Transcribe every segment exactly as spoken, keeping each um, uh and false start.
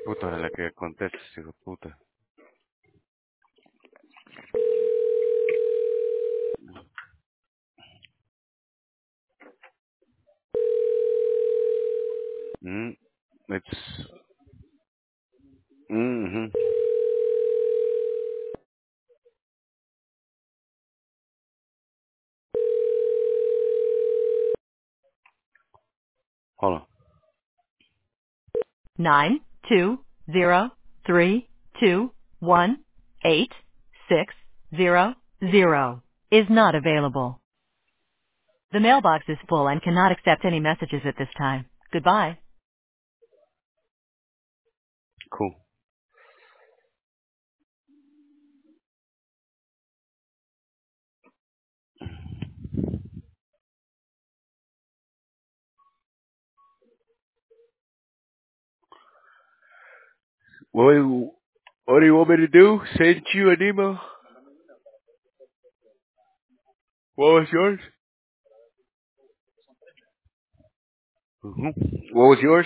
Puta, la que contestes, hijo de puta. Mm, it's... Mm-hmm. Hold on. nine two zero three two one eight six zero zero is not available. The mailbox is full and cannot accept any messages at this time. Goodbye. Cool. What, what do you want me to do? Send you an email? What was yours? Mm-hmm. What was yours?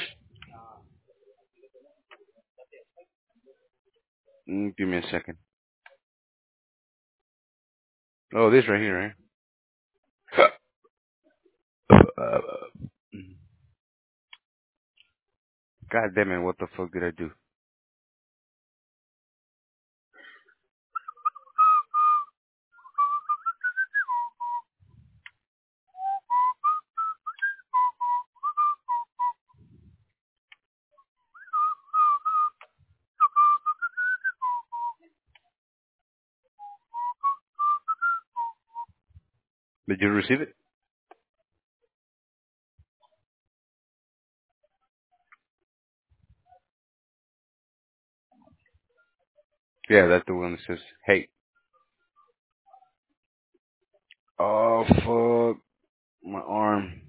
Mm, give me a second. Oh, this right here, right? Uh, God damn it, what the fuck did I do? Did you receive it? Yeah, that's the one that says, hey. Oh, fuck. My arm.